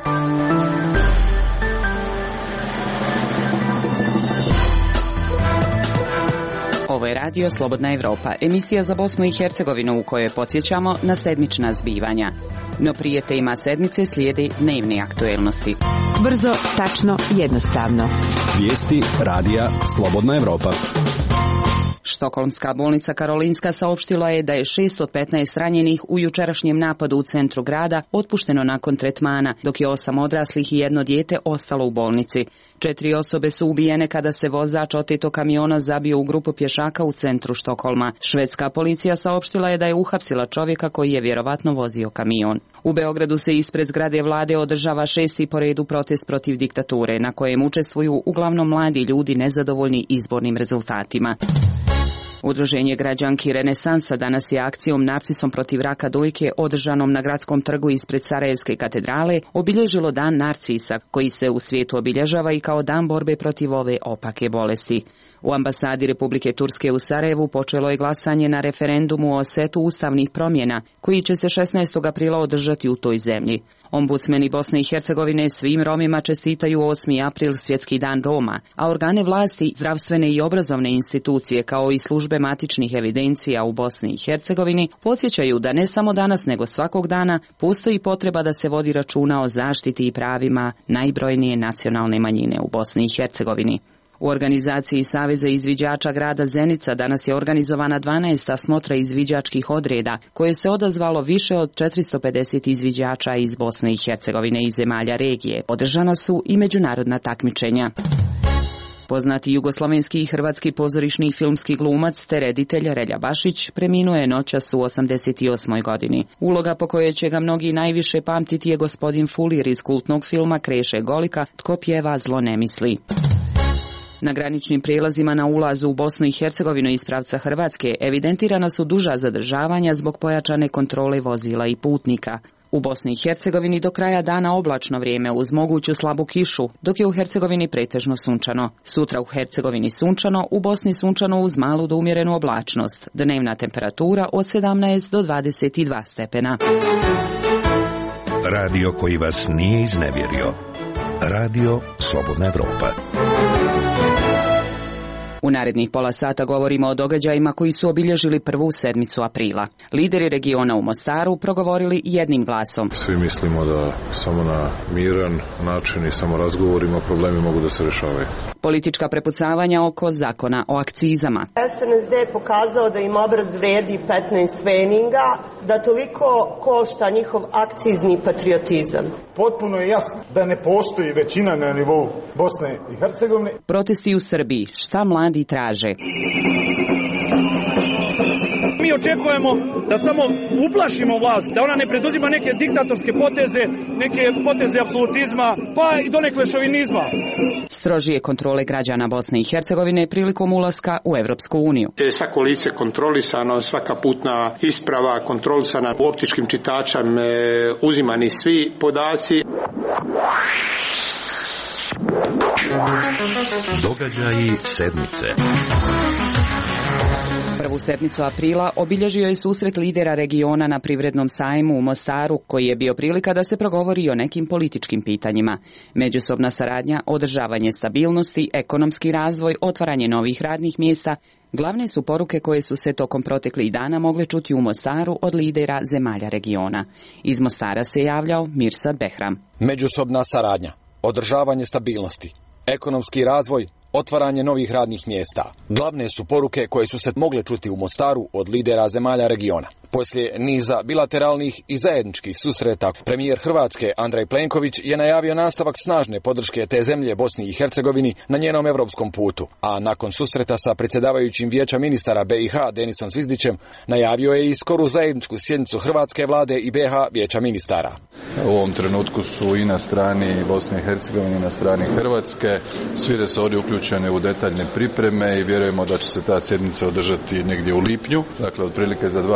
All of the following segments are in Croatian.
Ovo je radio Slobodna Evropa, emisija za Bosnu i Hercegovinu u kojoj podsjećamo na sedmična zbivanja. No prije tema sedmice slijedi dnevne aktuelnosti. Brzo, tačno, jednostavno. Vijesti radija Slobodna Evropa. Štokholmska bolnica Karolinska saopštila je da je 6 od 15 ranjenih u jučerašnjem napadu u centru grada otpušteno nakon tretmana, dok je 8 odraslih i 1 dijete ostalo u bolnici. 4 osobe su ubijene kada se vozač otetog kamiona zabio u grupu pješaka u centru Štokholma. Švedska policija saopštila je da je uhapsila čovjeka koji je vjerovatno vozio kamion. U Beogradu se ispred zgrade vlade održava 6. po redu protest protiv diktature, na kojem učestvuju uglavnom mladi ljudi nezadovoljni izbornim rezultatima. Udruženje građanki Renesansa danas je akcijom Narcisom protiv raka dojke održanom na gradskom trgu ispred Sarajevske katedrale obilježilo Dan Narcisa, koji se u svijetu obilježava i kao dan borbe protiv ove opake bolesti. U ambasadi Republike Turske u Sarajevu počelo je glasanje na referendumu o setu ustavnih promjena, koji će se 16. aprila održati u toj zemlji. Ombudsmeni Bosne i Hercegovine svim Romima čestitaju 8. april Svjetski dan Roma, a organe vlasti, zdravstvene i obrazovne institucije kao i službe matičnih evidencija u Bosni i Hercegovini podsjećaju da ne samo danas nego svakog dana postoji potreba da se vodi računa o zaštiti i pravima najbrojnije nacionalne manjine u Bosni i Hercegovini. U organizaciji Saveza izviđača grada Zenica danas je organizovana 12. smotra izviđačkih odreda, koje se odazvalo više od 450 izviđača iz Bosne i Hercegovine i zemalja regije. Održana su i međunarodna takmičenja. Poznati jugoslovenski i hrvatski pozorišni filmski glumac te reditelj Relja Bašić preminuo je noćas u 88. godini. Uloga po kojoj će ga mnogi najviše pamtiti je gospodin Fulir iz kultnog filma Kreše Golika, Tko pjeva zlo ne misli. Na graničnim prijelazima na ulazu u Bosnu i Hercegovinu iz pravca Hrvatske evidentirana su duža zadržavanja zbog pojačane kontrole vozila i putnika. U Bosni i Hercegovini do kraja dana oblačno vrijeme uz moguću slabu kišu, dok je u Hercegovini pretežno sunčano. Sutra u Hercegovini sunčano, u Bosni sunčano uz malu do umjerenu oblačnost. Dnevna temperatura od 17 do 22 stepena. Radio koji vas nije iznevjerio. Radio Slobodna Evropa. U narednih pola sata govorimo o događajima koji su obilježili prvu sedmicu aprila. Lideri regiona u Mostaru progovorili jednim glasom. Svi mislimo da samo na miran način i samo razgovorima problemi mogu da se rješavaju. Politička prepucavanja oko zakona o akcizama. SNSD je pokazao da im obraz vredi 15 feninga, da toliko košta njihov akcizni patriotizam. Potpuno je jasno da ne postoji većina na nivou Bosne i Hercegovine. Protesti u Srbiji. Šta mladi traže? Mi očekujemo da samo uplašimo vlast, da ona ne preduzima neke diktatorske poteze, neke poteze apsolutizma, pa i donekle šovinizma. Strožije kontrole građana Bosne i Hercegovine prilikom ulaska u Evropsku uniju. Svako lice kontrolisano, svaka putna isprava kontrolisana, u optičkim čitačama uzimani svi podaci. Događaji sedmice. Prvu sedmicu aprila obilježio je susret lidera regiona na privrednom sajmu u Mostaru, koji je bio prilika da se progovori o nekim političkim pitanjima. Međusobna saradnja, održavanje stabilnosti, ekonomski razvoj, otvaranje novih radnih mjesta, glavne su poruke koje su se tokom proteklih dana mogle čuti u Mostaru od lidera zemalja regiona. Iz Mostara se javljao Mirsad Behram. Međusobna saradnja, održavanje stabilnosti, ekonomski razvoj, otvaranje novih radnih mjesta. Glavne su poruke koje su se mogle čuti u Mostaru od lidera zemalja regiona. Poslije niza bilateralnih i zajedničkih susreta, premijer Hrvatske Andrej Plenković je najavio nastavak snažne podrške te zemlje Bosni i Hercegovini na njenom europskom putu, a nakon susreta sa predsjedavajućim Vijeća ministara BiH Denisom Zvizdićem najavio je i skoru zajedničku sjednicu Hrvatske vlade i BiH Vijeća ministara. U ovom trenutku su i na strani Bosne i Hercegovine i na strani Hrvatske svi resori uključeni u detaljne pripreme i vjerujemo da će se ta sjednica održati negdje u lipnju, dakle otprilike za 2 mjeseca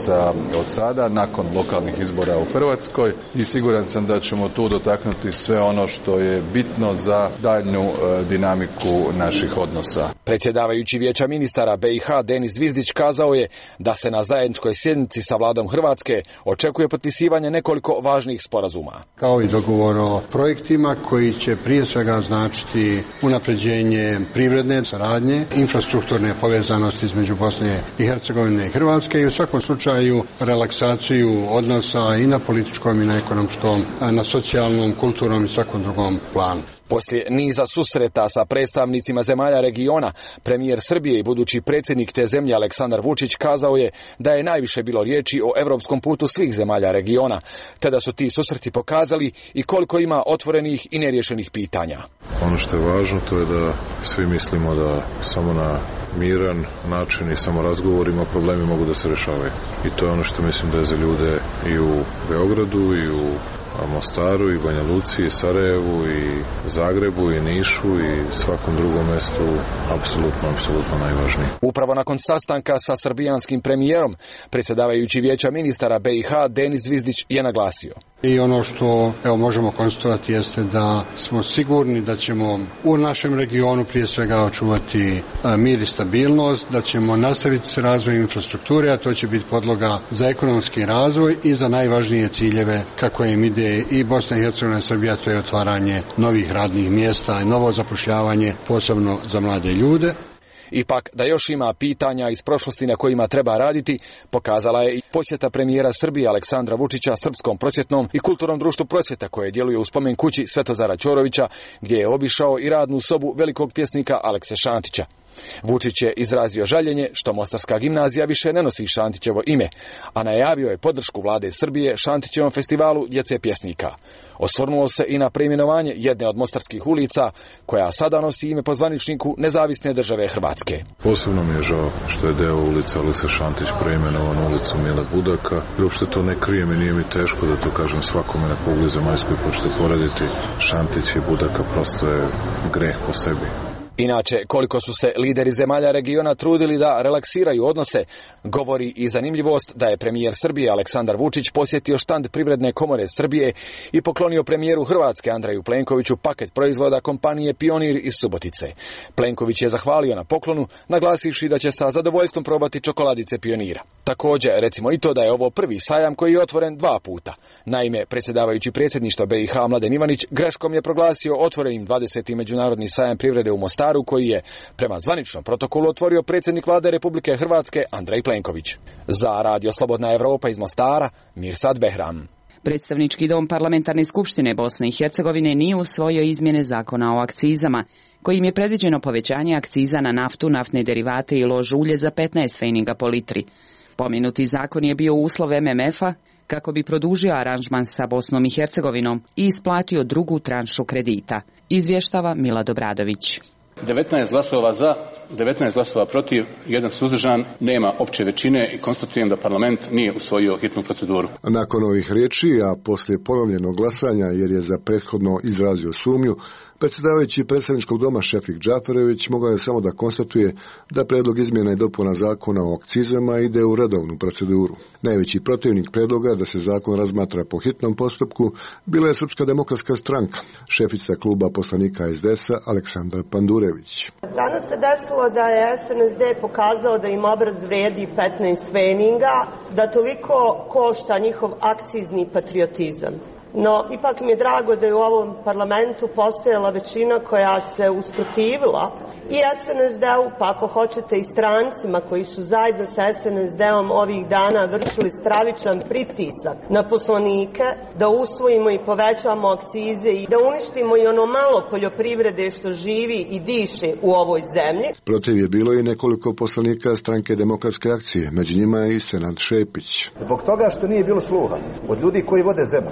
mjeseca od sada, nakon lokalnih izbora u Hrvatskoj, i siguran sam da ćemo tu dotaknuti sve ono što je bitno za daljnju dinamiku naših odnosa. Predsjedavajući Vijeća ministara BiH Denis Zvizdić kazao je da se na zajedničkoj sjednici sa vladom Hrvatske očekuje potpisivanje nekoliko važnih sporazuma. Kao i dogovor o projektima koji će prije svega značiti unapređenje privredne saradnje, infrastrukturne povezanosti između Bosne i Hercegovine i Hrvatske i u svakom slučaju relaksaciju odnosa i na političkom i na ekonomskom, na socijalnom, kulturnom i svakom drugom planu. Poslije niza susreta sa predstavnicima zemalja regiona, premijer Srbije i budući predsjednik te zemlje Aleksandar Vučić kazao je da je najviše bilo riječi o europskom putu svih zemalja regiona, te da su ti susreti pokazali i koliko ima otvorenih i neriješenih pitanja. Ono što je važno to je da svi mislimo da samo na miran način i samo razgovorima problemi mogu da se rješavaju. I to je ono što mislim da je za ljude i u Beogradu i u Mostaru i Banja Luci i Sarajevu i Zagrebu i Nišu i svakom drugom mjestu apsolutno najvažnije. Upravo nakon sastanka sa srbijanskim premijerom, predsjedavajući Vijeća ministara BiH Denis Zvizdić je naglasio. I ono što možemo konstatovati jeste da smo sigurni da ćemo u našem regionu prije svega očuvati mir i stabilnost, da ćemo nastaviti s razvojem infrastrukture, a to će biti podloga za ekonomski razvoj i za najvažnije ciljeve kako im ide i Bosna i Hercegovina i Srbija, to je otvaranje novih radnih mjesta i novo zapošljavanje, posebno za mlade ljude. Ipak, da još ima pitanja iz prošlosti na kojima treba raditi, pokazala je i posjeta premijera Srbije Aleksandra Vučića Srpskom prosvjetnom i kulturnom društvu Prosvjeta koje djeluje u spomen kući Svetozara Ćorovića, gdje je obišao i radnu sobu velikog pjesnika Alekse Šantića. Vučić je izrazio žaljenje što Mostarska gimnazija više ne nosi Šantićevo ime, a najavio je podršku vlade Srbije Šantićevom festivalu djece pjesnika. Osvrnuo se i na preimenovanje jedne od mostarskih ulica, koja sada nosi ime po zvaničniku Nezavisne države Hrvatske. Posebno mi je žao što je deo ulice Aleksa Šantić preimenovan ulicu Mile Budaka. I uopšte to ne krijem i nije mi teško da to kažem svakome na kugli zemaljskoj, počete porediti Šantić i Budaka, prosto je greh po sebi. Inače, koliko su se lideri zemalja regiona trudili da relaksiraju odnose, govori i zanimljivost da je premijer Srbije Aleksandar Vučić posjetio štand Privredne komore Srbije i poklonio premijeru Hrvatske Andreju Plenkoviću paket proizvoda kompanije Pionir iz Subotice. Plenković je zahvalio na poklonu, naglasivši da će sa zadovoljstvom probati čokoladice Pionira. Također, recimo i to da je ovo prvi sajam koji je otvoren 2 puta. Naime, predsjedavajući predsjedništva BiH Mladen Ivanić greškom je proglasio otvorenim 20. međunarodni sajam privrede u Mostaru, koji je prema zvaničnom protokolu otvorio predsjednik vlade Republike Hrvatske Andrej Plenković. Za Radio Slobodna Evropa iz Mostara, Mirsad Behram. Predstavnički dom Parlamentarne skupštine Bosne i Hercegovine nije usvojio izmjene zakona o akcizama, kojim je predviđeno povećanje akciza na naftu, naftne derivate i lož ulje za 15 pfeninga po litri. Pomenuti zakon je bio uslov MMF-a kako bi produžio aranžman sa Bosnom i Hercegovinom i isplatio drugu tranšu kredita, izvještava Milad Obradović. 19 glasova za, 19 glasova protiv, 1 suzdržan, nema opće većine i konstatujem da parlament nije usvojio hitnu proceduru. Nakon ovih riječi, a poslije ponovljenog glasanja jer je za prethodno izrazio sumnju, predsjedavajući predstavničkog doma Šefik Džaferović mogao je samo da konstatuje da predlog izmjena i dopuna zakona o akcizama ide u redovnu proceduru. Najveći protivnik predloga da se zakon razmatra po hitnom postupku bila je Srpska demokratska stranka, šefica kluba poslanika SDS-a Aleksandar Pandurević. Danas se desilo da je SNSD pokazao da im obraz vredi 15 pfeninga, da toliko košta njihov akcizni patriotizam. No, ipak mi je drago da je u ovom parlamentu postojala većina koja se usprotivila i SNSD-u, pa ako hoćete i strancima koji su zajedno sa SNSD-om ovih dana vršili stravičan pritisak na poslanike da usvojimo i povećamo akcize i da uništimo i ono malo poljoprivrede što živi i diše u ovoj zemlji. Protiv je bilo i nekoliko poslanika stranke Demokratske akcije, među njima i Senad Šepić. Zbog toga što nije bilo sluha od ljudi koji vode zemlju, da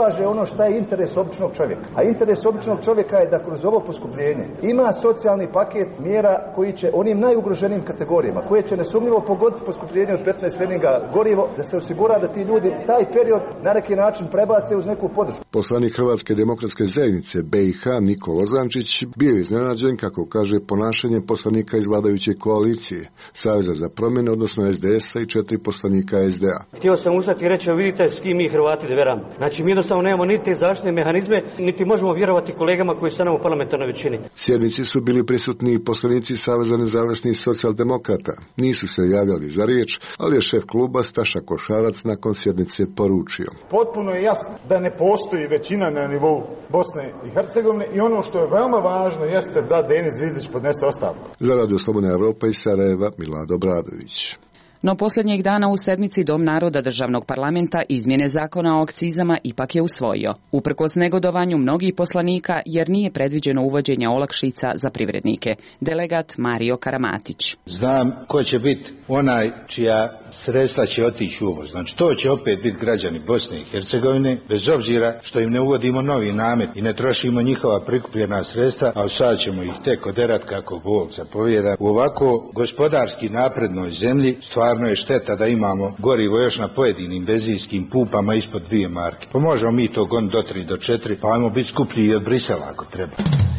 kaže ono šta je interes običnog čovjeka. A interes običnog čovjeka je da kroz ovo poskupljenje ima socijalni paket mjera koji će onim najugroženijim kategorijama, koje će nesumnjivo pogoditi poskupljenje od 15 pfenninga gorivo, da se osigura da ti ljudi taj period na neki način prebace uz neku podršku. Poslanik Hrvatske demokratske zajednice BiH Nikola Zančić bio je iznenađen, kako kaže, ponašanjem poslanika iz vladajuće koalicije, Saveza za promjene, odnosno SDS-a i 4 poslanika SDA. Htio sam ustati i reći, vidite s kim mi Hrvati veramo. Znači mi jednostavno nemamo niti zaštitne mehanizme, niti možemo vjerovati kolegama koji su nam u parlamentarnoj većini. Sjednici su bili prisutni i poslanici Saveza nezavisnih socijaldemokrata. Nisu se javljali za riječ, ali je šef kluba Staša Košarac nakon sjednice poručio. Potpuno je jasno da ne postoji većina na nivou Bosne i Hercegovine i ono što je veoma važno jeste da Denis Zvizdić podnese ostavku. Za Radio Slobodna Evropa iz Sarajeva, Milad Obradović. No posljednjeg dana u sedmici Dom naroda državnog parlamenta izmjene zakona o akcizama ipak je usvojio, uprkos negodovanju mnogih poslanika jer nije predviđeno uvođenje olakšica za privrednike. Delegat Mario Karamatić. Znam ko će biti onaj čija sredstva će otići u uvoz. Znači to će opet biti građani Bosne i Hercegovine, bez obzira što im ne uvodimo novi namet i ne trošimo njihova prikupljena sredstva, a sad ćemo ih tek oderat kako Bog zapovijeda. U ovako gospodarski naprednoj zemlji stvarno je šteta da imamo gorivo još na pojedinim benzinskim pumpama ispod 2 marke. Pa možemo mi to goniti do 3 do 4, pa ajmo biti skuplji i od Brisela ako treba.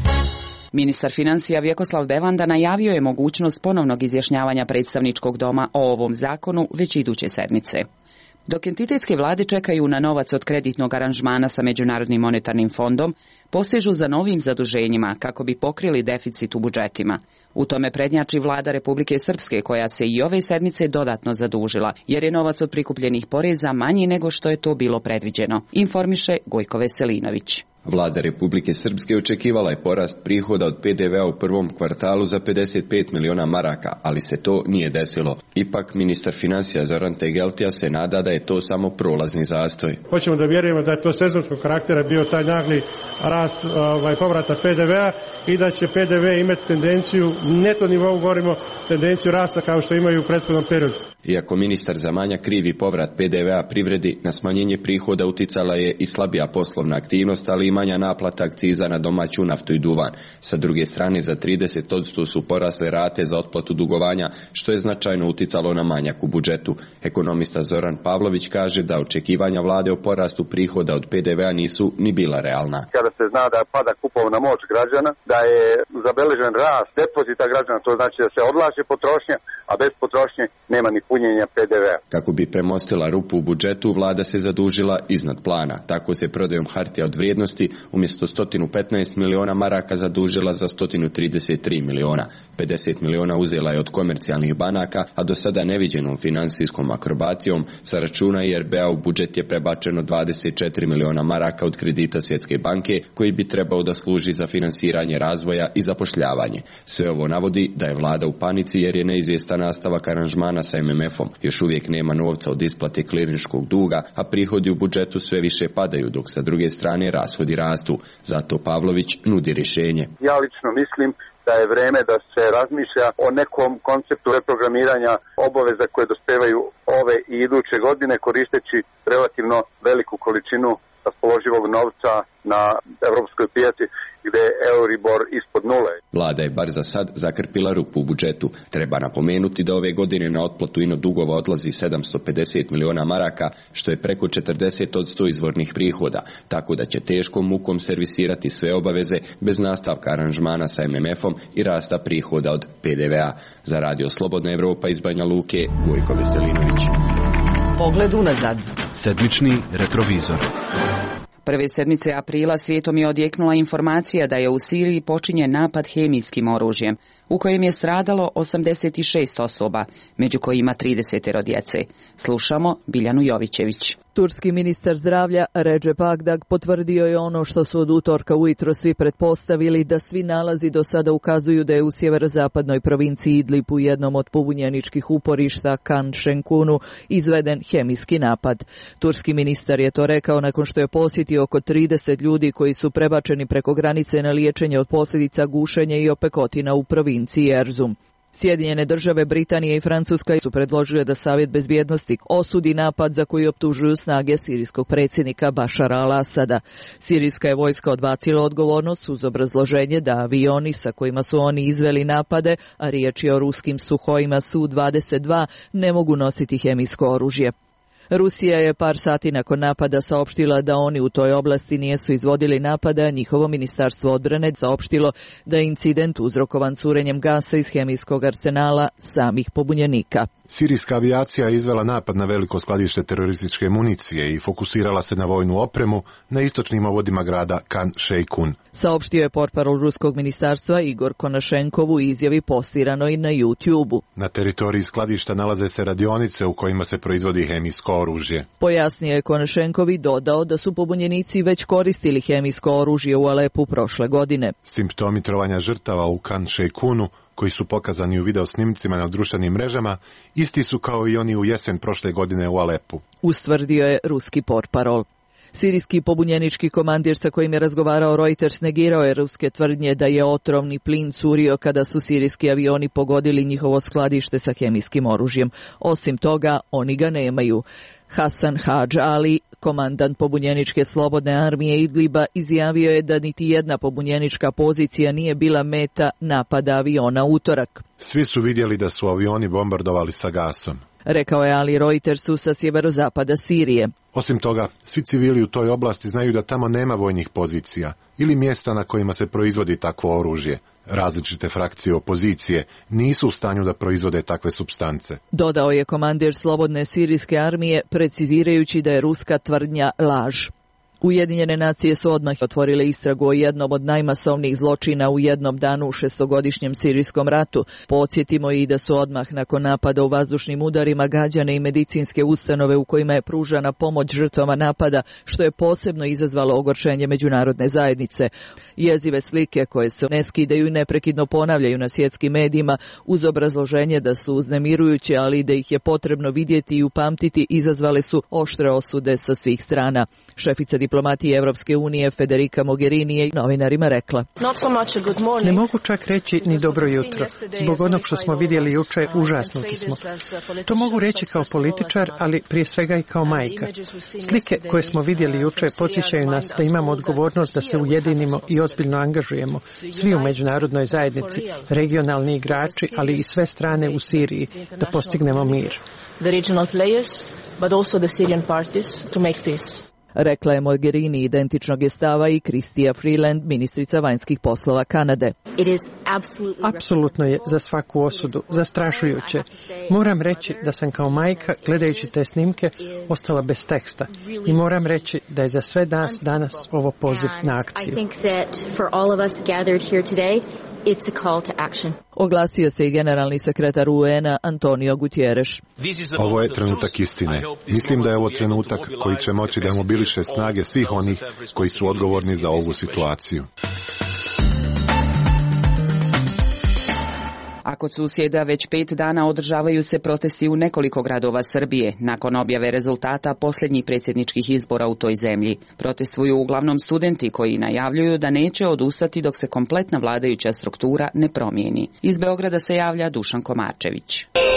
Ministar financija Vjekoslav Bevanda najavio je mogućnost ponovnog izjašnjavanja predstavničkog doma o ovom zakonu već iduće sedmice. Dok entitetske vlade čekaju na novac od kreditnog aranžmana sa Međunarodnim monetarnim fondom, posežu za novim zaduženjima kako bi pokrili deficit u budžetima. U tome prednjači vlada Republike Srpske, koja se i ove sedmice dodatno zadužila, jer je novac od prikupljenih poreza manji nego što je to bilo predviđeno, informiše Gojko Veselinović. Vlada Republike Srpske očekivala je porast prihoda od PDV-a u prvom kvartalu za 55 miliona maraka, ali se to nije desilo. Ipak, ministar financija Zoran Tegeltija se nada da je to samo prolazni zastoj. Hoćemo da vjerujemo da je to sezonskog karaktera bio taj nagli rast povrata PDV-a i da će PDV imati tendenciju, neto nivou govorimo, tendenciju rasta kao što imaju u prethodnom periodu. Iako ministar za manjak krivi povrat PDV-a privredi, na smanjenje prihoda uticala je i slabija poslovna aktivnost, ali i manja naplata akciza na domaću naftu i duvan. Sa druge strane, za 30% su porasle rate za otplatu dugovanja, što je značajno uticalo na manjak u budžetu. Ekonomista Zoran Pavlović kaže da očekivanja vlade o porastu prihoda od PDV-a nisu ni bila realna. Kada se zna da pada kupovna moć građana, da je zabeležen rast depozita građana, to znači da se odlaže potrošnja, a bez potrošnje nema ni punjenja PDV-a. Kako bi premostila rupu u budžetu, vlada se zadužila iznad plana. Tako se prodajom hartija od vrijednosti umjesto 115 miliona maraka zadužila za 133 miliona. 50 miliona uzela je od komercijalnih banaka, a do sada neviđenom financijskom akrobacijom sa računa RBA u budžet je prebačeno 24 miliona maraka od kredita Svjetske banke, koji bi trebao da služi za finansiranje razvoja i zapošljavanje. Sve ovo navodi da je vlada u panici jer je neizvjestan nastavak aranžmana sa MMF-om. Još uvijek nema novca od isplate klirinškog duga, a prihodi u budžetu sve više padaju, dok sa druge strane rashodi rastu. Zato Pavlović nudi rješenje. Ja lično mislim da je vreme da se razmišlja o nekom konceptu reprogramiranja obaveza koje dospevaju ove i iduće godine, koristeći relativno veliku količinu raspoloživog novca na evropskoj pijaci gdje je Euribor ispod nule. Vlada je bar za sad zakrpila rupu u budžetu. Treba napomenuti da ove godine na otplatu ino dugova odlazi 750 miliona maraka, što je preko 40% izvornih prihoda, tako da će teškom mukom servisirati sve obaveze bez nastavka aranžmana sa MMF-om i rasta prihoda od PDV-a. Za Radio Slobodna Evropa iz Banja Luke, Gojko Veselinović. Pogled unazad. Sedmični retrovizor. Prve sedmice aprila svijetom je odjeknula informacija da je u Siriji počinjen napad hemijskim oružjem, u kojem je stradalo 86 osoba, među kojima 30 djece. Slušamo Biljanu Jovićević. Turski ministar zdravlja Recep Akdag potvrdio je ono što su od utorka ujutro svi pretpostavili, da svi nalazi do sada ukazuju da je u sjeverozapadnoj provinciji Idlib u jednom od pobunjeničkih uporišta Kan Šenkunu izveden hemijski napad. Turski ministar je to rekao nakon što je posjetio oko 30 ljudi koji su prebačeni preko granice na liječenje od posljedica gušenja i opekotina u provinciji Erzum. Sjedinjene države, Britanija i Francuska su predložile da Savjet bezbjednosti osudi napad za koji optužuju snage sirijskog predsjednika Bašara al-Asada. Sirijska je vojska odbacila odgovornost uz obrazloženje da avioni sa kojima su oni izveli napade, a riječ je o ruskim Suhojima Su-22, ne mogu nositi hemijsko oružje. Rusija je par sati nakon napada saopštila da oni u toj oblasti nisu izvodili napada, a njihovo ministarstvo odbrane saopštilo da je incident uzrokovan curenjem gasa iz hemijskog arsenala samih pobunjenika. Sirijska avijacija je izvela napad na veliko skladište terorističke municije i fokusirala se na vojnu opremu na istočnim ovodima grada Kan Šejkun. Saopštio je portparol ruskog ministarstva Igor Konašenkov u izjavi postiranoj na YouTube-u. Na teritoriji skladišta nalaze se radionice u kojima se proizvodi hemijsko oružje. Pojasnio je Konašenkov i dodao da su pobunjenici već koristili hemijsko oružje u Alepu prošle godine. Simptomi trovanja žrtava u Kan Šejkunu, koji su pokazani u video snimcima na društvenim mrežama, isti su kao i oni u jesen prošle godine u Alepu, ustvrdio je ruski portparol. Sirijski pobunjenički komandir sa kojim je razgovarao Reuters negirao je ruske tvrdnje da je otrovni plin curio kada su sirijski avioni pogodili njihovo skladište sa hemijskim oružjem. Osim toga, oni ga nemaju. Hasan Hadž Ali, komandant pobunjeničke slobodne armije Idliba, izjavio je da niti jedna pobunjenička pozicija nije bila meta napada aviona utorak. Svi su vidjeli da su avioni bombardovali sa gasom, rekao je Ali Reutersu sa sjeverozapada Sirije. Osim toga, svi civili u toj oblasti znaju da tamo nema vojnih pozicija ili mjesta na kojima se proizvodi takvo oružje. Različite frakcije opozicije nisu u stanju da proizvode takve supstance, dodao je komandir slobodne sirijske armije, precizirajući da je ruska tvrdnja laž. Ujedinjene nacije su odmah otvorile istragu o jednom od najmasovnijih zločina u jednom danu u šestogodišnjem sirijskom ratu. Podsjetimo i da su odmah nakon napada u vazdušnim udarima gađane i medicinske ustanove u kojima je pružana pomoć žrtvama napada, što je posebno izazvalo ogorčenje međunarodne zajednice. Jezive slike koje se ne skidaju i neprekidno ponavljaju na svjetskim medijima uz obrazloženje da su uznemirujuće, ali da ih je potrebno vidjeti i upamtiti, izazvale su oštre osude sa svih strana. Šefica diplomatije Evropske unije Federica Mogherini je novinarima rekla: Ne mogu čak reći ni dobro jutro. Zbog onog što smo vidjeli juče, užasnuti smo. To mogu reći kao političar, ali prije svega i kao majka. Slike koje smo vidjeli juče podsjećaju nas da imamo odgovornost da se ujedinimo i ozbiljno angažujemo. Svi u međunarodnoj zajednici, regionalni igrači, ali i sve strane u Siriji, da postignemo mir. Rekla je Mogherini identičnog je stava i Chrystia Freeland, ministrica vanjskih poslova Kanade. Apsolutno je za svaku osudu, zastrašujuće. Moram reći da sam kao majka, gledajući te snimke, ostala bez teksta. I moram reći da je za sve nas danas ovo poziv na akciju. Oglasio se i generalni sekretar UN-a Antonio Guterres. Ovo je trenutak istine. Mislim da je ovo trenutak koji će moći da mobiliše snage svih onih koji su odgovorni za ovu situaciju. A kod susjeda već 5 dana održavaju se protesti u nekoliko gradova Srbije nakon objave rezultata posljednjih predsjedničkih izbora u toj zemlji. Protestuju uglavnom studenti koji najavljuju da neće odustati dok se kompletna vladajuća struktura ne promijeni. Iz Beograda se javlja Dušan Komarčević.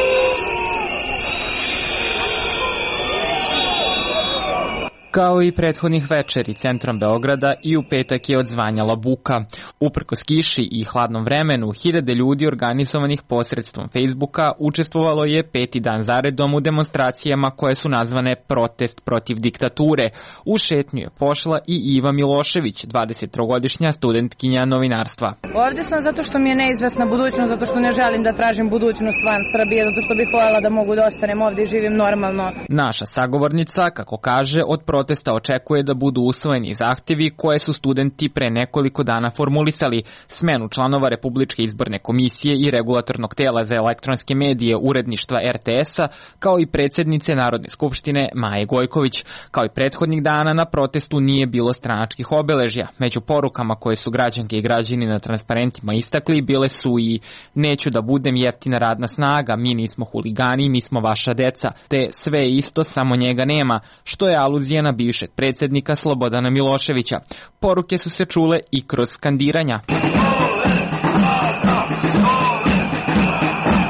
Kao i prethodnih večeri centrom Beograda i u petak je odzvanjala buka. Uprkos kiši i hladnom vremenu, hiljade ljudi organizovanih posredstvom Facebooka učestvovalo je 5. dan zaredom u demonstracijama koje su nazvane Protest protiv diktature. U šetnju je pošla i Iva Milošević, 23-godišnja studentkinja novinarstva. Ovdje sam zato što mi je neizvesna budućnost, zato što ne želim da tražim budućnost van Srbije, zato što bih voljela da mogu da ostanem ovdje i živim normalno. Naša sagovornica, kako kaže, od protesta očekuje da budu usvojeni zahtjevi koje su studenti pre nekoliko dana formulisali: smenu članova Republičke izborne komisije i regulatornog tela za elektronske medije uredništva RTS-a, kao i predsjednice Narodne skupštine Maje Gojković. Kao i prethodnih dana na protestu nije bilo stranačkih obeležja. Među porukama koje su građanke i građani na transparentima istakli bile su i: neću da budem jeftina radna snaga, mi nismo huligani, mi smo vaša deca, te sve je isto, samo njega nema, što je aluzija na bivšeg predsjednika Slobodana Miloševića. Poruke su se čule i kroz skandiranja.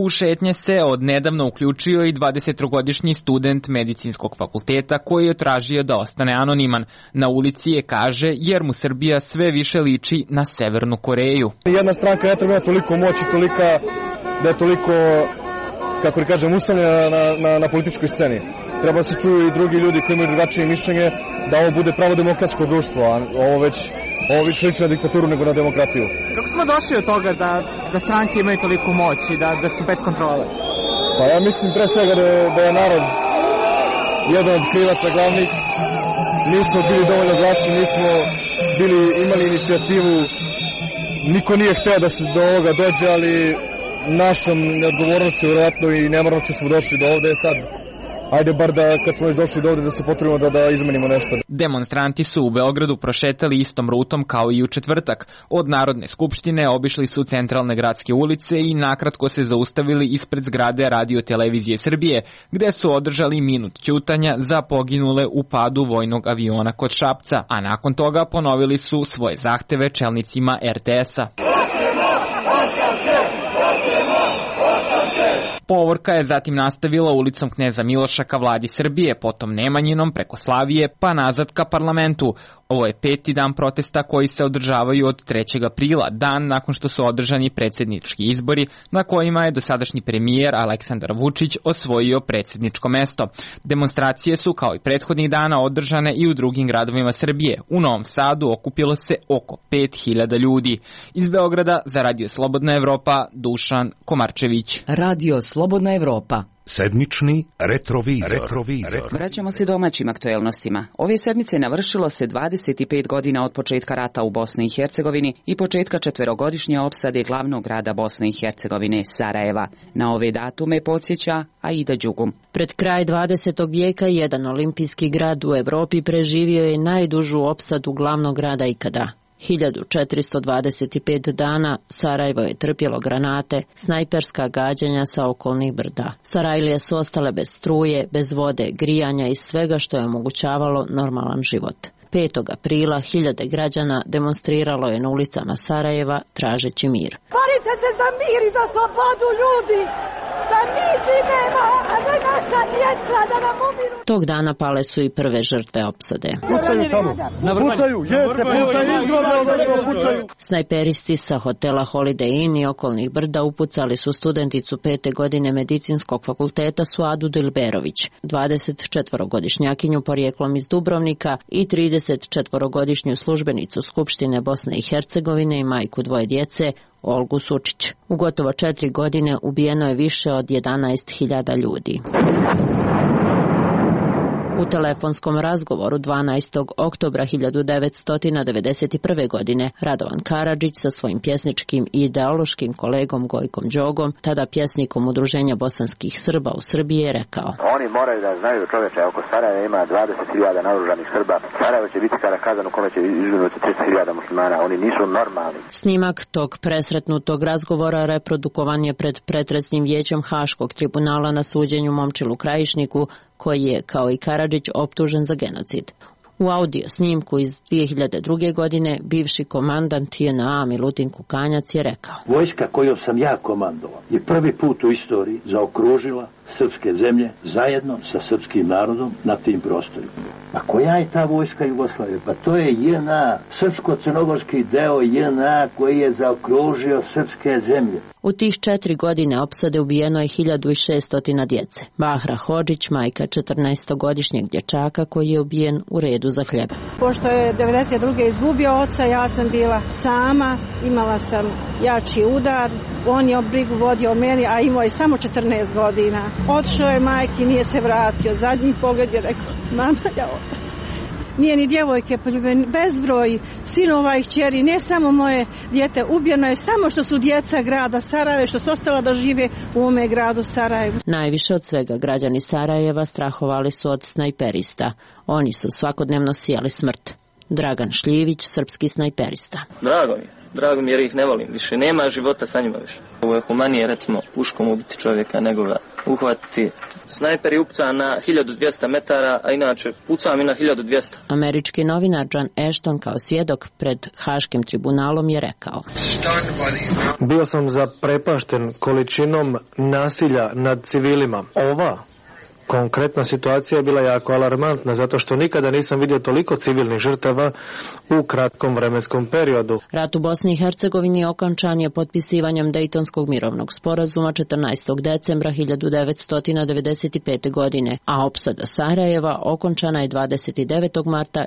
U šetnje se od nedavno uključio i 23-godišnji student medicinskog fakulteta koji je tražio da ostane anoniman. Na ulici je, kaže, jer mu Srbija sve više liči na Severnu Koreju. Jedna stranka ne treba toliko moći, da je toliko, kako kažem, usamljena na političkoj sceni. Treba se čuju i drugi ljudi koji imaju drugačije mišljenje, da ovo bude pravo demokratsko društvo, a ovo već liči na diktaturu nego na demokratiju. Kako smo došli od toga da stranke imaju toliko moći, da su bez kontrole? Pa ja mislim pre svega da je narod jedan od krivaca glavnih. Nismo bili dovoljno glasni, nismo imali inicijativu, niko nije hteo da se do ovoga dođe, ali našom neodgovornošću vjerojatno i nemarnošću smo došli do ovde sad. Ajde bar da kad smo došli do ovde da se potrudimo da izmenimo nešto. Demonstranti su u Beogradu prošetali istom rutom kao i u četvrtak. Od Narodne skupštine obišli su centralne gradske ulice i nakratko se zaustavili ispred zgrade Radio televizije Srbije, gde su održali minut ćutanja za poginule u padu vojnog aviona kod Šapca, a nakon toga ponovili su svoje zahteve čelnicima RTS-a. Povorka je zatim nastavila ulicom Kneza Miloša ka vladi Srbije, potom Nemanjinom preko Slavije pa nazad ka parlamentu. Ovo je 5. dan protesta koji se održavaju od 3. aprila, dan nakon što su održani predsjednički izbori na kojima je dosadašnji premijer Aleksandar Vučić osvojio predsjedničko mesto. Demonstracije su kao i prethodnih dana održane i u drugim gradovima Srbije. U Novom Sadu okupilo se oko 5000 ljudi. Iz Beograda za Radio Slobodna Evropa, Dušan Komarčević. Radio Slobodna Evropa. Sedmični retrovizor. Vraćamo se domaćim aktuelnostima. Ove sedmice navršilo se 25 godina od početka rata u Bosni i Hercegovini i početka 4-godišnje opsade glavnog grada Bosne i Hercegovine, Sarajeva. Na ove datume podsjeća Aida Đugum. Pred kraj 20. vijeka jedan olimpijski grad u Evropi preživio je najdužu opsadu glavnog grada ikada. 1425 dana Sarajevo je trpjelo granate, snajperska gađanja sa okolnih brda. Sarajlije su ostale bez struje, bez vode, grijanja i svega što je omogućavalo normalan život. 5. aprila hiljade građana demonstriralo je na ulicama Sarajeva tražeći mir. Borite se za mir i za slobodu, ljudi! Da mi živimo, a ne naša djeca da nam umiru! Tog dana pale su i prve žrtve opsade. Pucaju tamo! Pucaju! Snajperisti sa hotela Holiday Inn i okolnih brda upucali su studenticu 5. godine medicinskog fakulteta Suadu Dilberović, 24-godišnjakinju porijeklom iz Dubrovnika i 34-godišnju službenicu Skupštine Bosne i Hercegovine i majku 2 djece, Olgu Sučić. U gotovo 4 godine ubijeno je više od 11.000 ljudi. U telefonskom razgovoru 12. oktobra 1991. godine Radovan Karadžić sa svojim pjesničkim i ideološkim kolegom Gojkom Đogom, tada pjesnikom Udruženja bosanskih Srba u Srbiji, je rekao: Oni moraju da znaju, čoveče, oko Sarajeva ima 20.000 naoružanih Srba. Sarajevo će biti Karakazan u kome će izginuti 30.000 muslimana. Oni nisu normalni. Snimak tog presretnutog razgovora reprodukovan je pred pretresnim vijećem Haškog tribunala na suđenju Momčilu Krajišniku, koji je, kao i Karadžić, optužen za genocid. U audio snimku iz 2002. godine bivši komandant JNA Milutin Kukanjac je rekao: Vojska kojom sam ja komandovao je prvi put u istoriji zaokružila srpske zemlje zajedno sa srpskim narodom na tim prostorima. A koja je ta vojska Jugoslavije? Pa to je JNA, srpsko-crnogorski deo JNA koji je zaokružio srpske zemlje. U tih 4 godine opsade ubijeno je 1600 djece. Bahra Hodžić, majka 14-godišnjeg dječaka koji je ubijen u redu za hljeb. Pošto je 92. izgubio oca, ja sam bila sama, imala sam jači udar, on je brigu vodio o meni, a imao je samo 14 godina. Otišao je majki, nije se vratio. Zadnji pogled je rekao: mama, ja odam. Nije ni djevojke poljubljene, bezbroj sinova i kćeri, ne samo moje dijete. Ubijeno je samo što su djeca grada Sarajeva, što su ostala da žive u ovome gradu Sarajevu. Najviše od svega građani Sarajeva strahovali su od snajperista. Oni su svakodnevno sijali smrt. Dragan Šljivić, srpski snajperista. Drago mi, drago mi jer ih ne volim više. Nema života sa njima više. Ovo je humanije, recimo, puškom ubiti čovjeka nego ga uhvatiti. Snajper je upucan na 1200 metara, a inače pucam i na 1200. Američki novinar John Ashton kao svjedok pred Haškim tribunalom je rekao: Bio sam zaprepašten količinom nasilja nad civilima. Ova konkretna situacija je bila jako alarmantna zato što nikada nisam vidio toliko civilnih žrtava u kratkom vremenskom periodu. Rat u Bosni i Hercegovini okončan je potpisivanjem Dejtonskog mirovnog sporazuma 14. decembra 1995. godine, a opsada Sarajeva okončana je 29. marta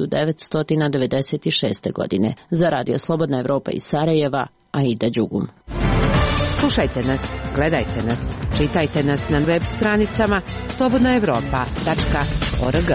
1996. godine. Za Radio Slobodna Evropa iz Sarajeva, Aida Đugum. Slušajte nas, gledajte nas, čitajte nas na web stranicama slobodnaevropa.org.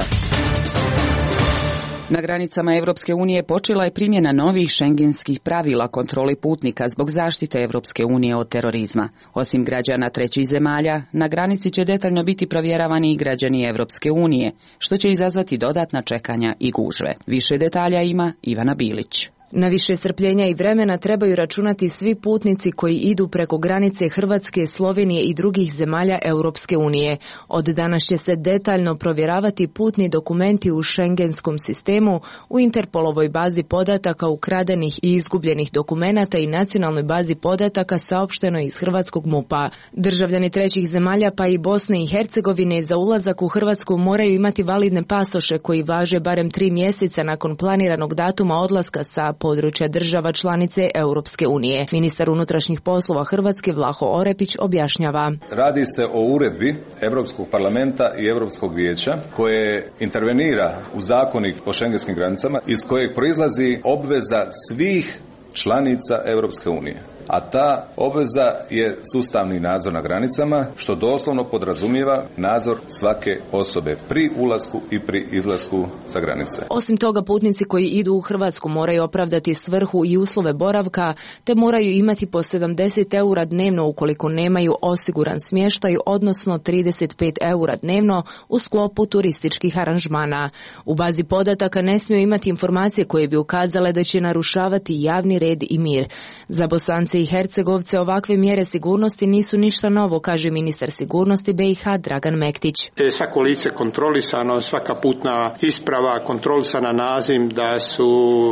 Na granicama Evropske unije počela je primjena novih šengenskih pravila kontroli putnika zbog zaštite Evropske unije od terorizma. Osim građana trećih zemalja, na granici će detaljno biti provjeravani i građani Evropske unije, što će izazvati dodatna čekanja i gužve. Više detalja ima Ivana Bilić. Na više strpljenja i vremena trebaju računati svi putnici koji idu preko granice Hrvatske, Slovenije i drugih zemalja Europske unije. Od danas će se detaljno provjeravati putni dokumenti u šengenskom sistemu, u Interpolovoj bazi podataka ukradenih i izgubljenih dokumenata i nacionalnoj bazi podataka saopšteno iz hrvatskog MUP-a. Državljani trećih zemalja pa i Bosne i Hercegovine za ulazak u Hrvatsku moraju imati validne pasoše koji važe barem 3 mjeseca nakon planiranog datuma odlaska sa područja država članice Europske unije. Ministar unutrašnjih poslova Hrvatske Vlaho Orepić objašnjava. Radi se o uredbi Europskog parlamenta i Europskog vijeća koje intervenira u zakonik o šengenskim granicama iz kojeg proizlazi obveza svih članica Europske unije. A ta obveza je sustavni nadzor na granicama, što doslovno podrazumijeva nadzor svake osobe pri ulasku i pri izlasku sa granice. Osim toga, putnici koji idu u Hrvatsku moraju opravdati svrhu i uslove boravka, te moraju imati po 70 eura dnevno ukoliko nemaju osiguran smještaj, odnosno 35 eura dnevno u sklopu turističkih aranžmana. U bazi podataka ne smiju imati informacije koje bi ukazale da će narušavati javni red i mir. Za Bosance i Hercegovce ovakve mjere sigurnosti nisu ništa novo, kaže ministar sigurnosti BiH Dragan Mektić. Svako lice kontrolisano, svaka putna isprava kontrolisana, naziv, da su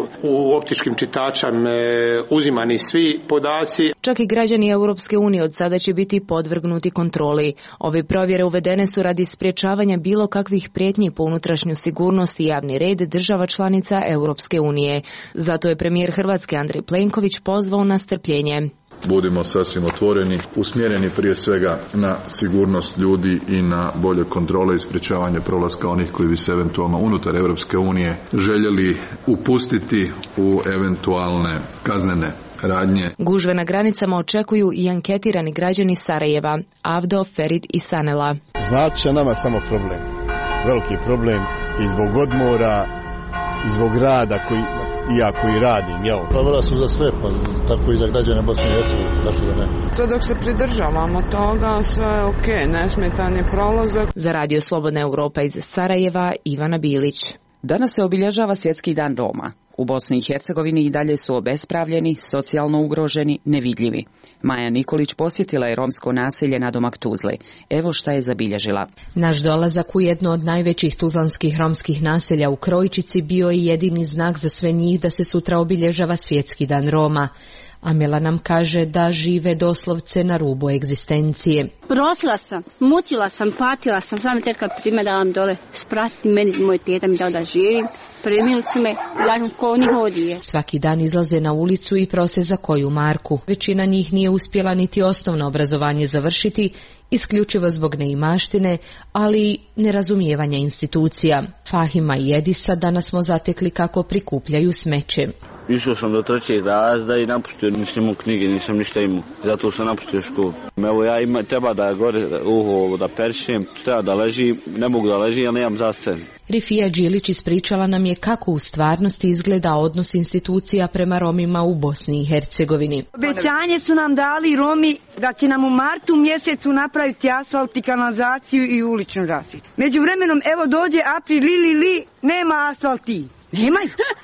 u optičkim čitačama uzimani svi podaci. Čak i građani Europske unije od sada će biti podvrgnuti kontroli. Ove provjere uvedene su radi sprječavanja bilo kakvih prijetnji po unutrašnju sigurnost i javni red država članica Europske unije. Zato je premijer Hrvatske Andrej Plenković pozvao na strpljenje. Budimo sasvim otvoreni, usmjereni prije svega na sigurnost ljudi i na bolje kontrole i sprječavanje prolaska onih koji bi se eventualno unutar Europske unije željeli upustiti u eventualne kaznene radnje. Gužve na granicama očekuju i anketirani građani Sarajeva, Avdo, Ferid i Sanela. Znači će nama samo problem, veliki problem i zbog odmora i zbog rada koji iako i radim, jel? Pravila su za sve, pa tako i za građane Bosne i Hercegovine, zašto da ne? Sve dok se pridržavamo toga, sve je okej, nesmetani prolazak. Za Radio Slobodna Evropa iz Sarajeva, Ivana Bilić. Danas se obilježava Svjetski dan Roma. U Bosni i Hercegovini i dalje su obespravljeni, socijalno ugroženi, nevidljivi. Maja Nikolić posjetila je romsko naselje nadomak Tuzle. Evo šta je zabilježila. Naš dolazak u jedno od najvećih tuzlanskih romskih naselja u Krojčici bio je jedini znak za sve njih da se sutra obilježava Svjetski dan Roma. Amela nam kaže da žive doslovce na rubu egzistencije. Prosila sam, mučila sam, patila sam, sva mi tetka prime da vam dole spratiti, meni moj teta mi dao da živim, primili su me, kažem ko njihovo dije. Svaki dan izlaze na ulicu i prose za koju marku. Većina njih nije uspjela niti osnovno obrazovanje završiti, isključivo zbog neimaštine, ali i nerazumijevanja institucija. Fahima i Edisa danas smo zatekli kako prikupljaju smeće. Išao sam do 3. razreda i napustio, nisam imao knjige, nisam ništa imao, zato sam napustio školu. Evo ja treba da gore uho da peršem, treba da ležim, ne mogu da ležim, jer nemam za sebe. Rifija Đilić ispričala nam je kako u stvarnosti izgleda odnos institucija prema Romima u Bosni i Hercegovini. Obećanje su nam dali Romi da će nam u martu mjesecu napraviti asfalt i kanalizaciju i uličnu rasvjetu. Među vremenom evo dođe april, nema asfalti. Nemaju.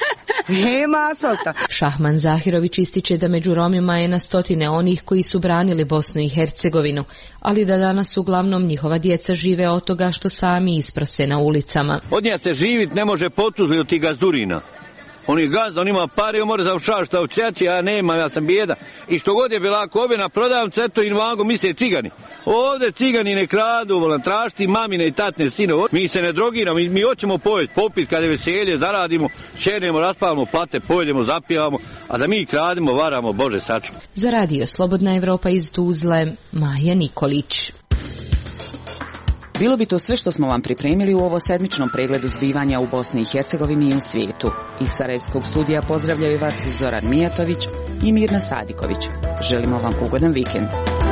Nema asfalta. Šahman Zahirović ističe da među Romima je na stotine onih koji su branili Bosnu i Hercegovinu, ali da danas uglavnom njihova djeca žive od toga što sami isprose na ulicama. Od nje se živit ne može potuzli od tih gazdurina. On je gazda, on ima pare, on mora završavati šta učeti, ja nemam, ja sam bijeda. I što god je bila kobina, prodavim ceto i vago, misle cigani. Ovdje cigani ne kradu, volan tražiti mamine i tatne sine. Mi se ne drogiramo, mi hoćemo pojeti, popit kada je veselje, zaradimo, šernemo, raspavamo plate, pojedemo, zapijamo, a da mi kradimo, varamo, Bože sačuv. Za radio Slobodna Evropa iz Tuzle, Maja Nikolić. Bilo bi to sve što smo vam pripremili u ovo sedmičnom pregledu zbivanja u Bosni i Hercegovini i u svijetu. Iz Sarajevskog studija pozdravljaju vas Zoran Mijatović i Mirna Sadiković. Želimo vam ugodan vikend.